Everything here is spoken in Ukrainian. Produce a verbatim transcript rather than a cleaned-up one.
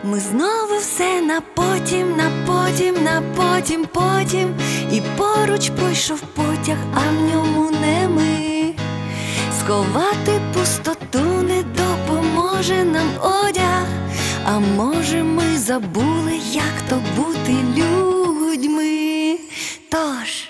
Ми знову все на потім, на потім, на потім, потім. І поруч пройшов потяг, а в ньому не ми. Сховати пустоту не допоможе нам одяг. А може, ми забули, як то бути людьми. Тож